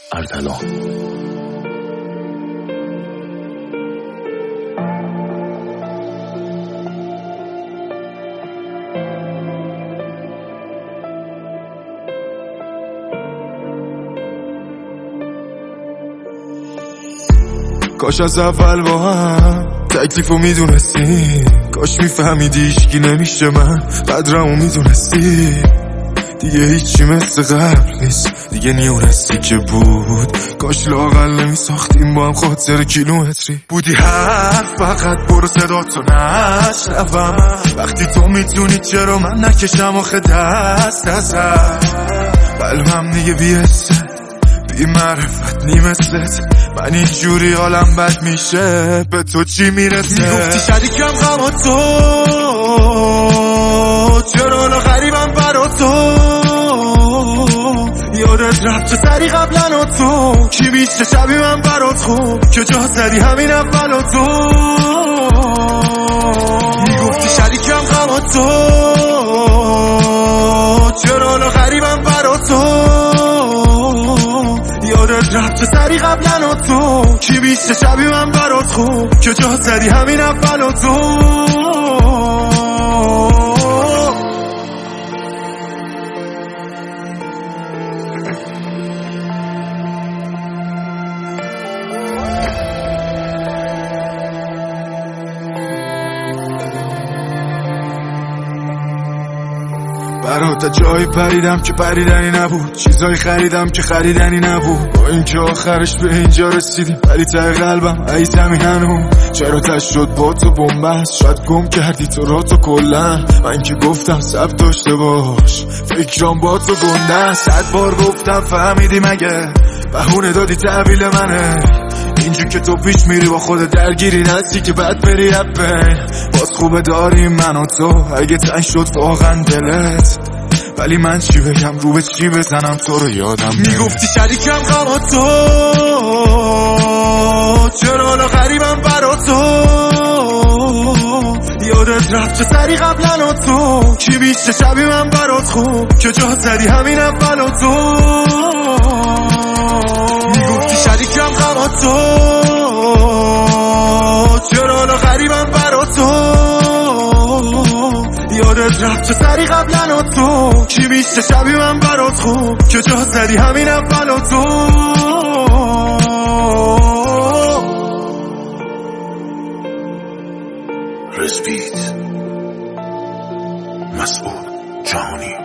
اردلان. کاش از اول با هم تکلیفو میدونستی، کاش میفهمیدی هیچکی نمیشه من قدرمو میدونستی. دیگه هیچی مثل قبل نیست، دیگه نیونستی که بود. کاش لااقل نمیساختیم با هم خاطر کیلومتری. بودی حرف فقط برو صداتو نشنوم، وقتی تو میتونی چرا من نکشم آخه دست ازت. قلبم دیگه بیسته بی معرفت نیمستت، من اینجوری حالم بد میشه به تو چی میرسه؟ میگفتی شریکم غم تو، چرا حالا غریبم برا تو؟ یادت رفت چه سری قبلا تو، کی بیشتر شبی من برات خوب که جا زدی همین اولا تو. میگفتی شریکم غم تو، چرا حالا غریبم برا تو؟ یادت رفت چه سری قبلا تو، کی بیشتر شبی من برات خوب که جا زدی همین اولا تو. برات جایی پریدم که پریدنی نبود، چیزایی خریدم که خریدنی نبود. با این که آخرش به اینجا رسیدیم، ولی ته قلبم ای زمین هنوز. چرا تش شد با تو بنبست، شاید گم کردی تو را تو کلن. من که گفتم سب داشته باش، فکرام با تو گنده. 100 بار گفتم فهمیدی مگه، بهونه دادی تحویل منه. اینجور که تو پیش میری با خود درگیری، نستی که بعد بری اپه. باز خوبه داریم من و تو، اگه تنگ شد واقعا دلت، ولی من چی بگم رو به چی بزنم تو رو یادم. میگفتی شریکم غم تو، چرا حالا غریبم برا تو؟ یادت رفت چه سری قبلا تو، کی بیشتر شبی من برات خوب که جا زدی همین اولا تو. میگفتی شریکم غم تو، چرا حالا غریبم برا تو؟ یادت رفت چه سری قبلا تو، کی بیشتر شبی من برات خوب که جا زدی همین اولا تو. رزبیت مسعود جهانی.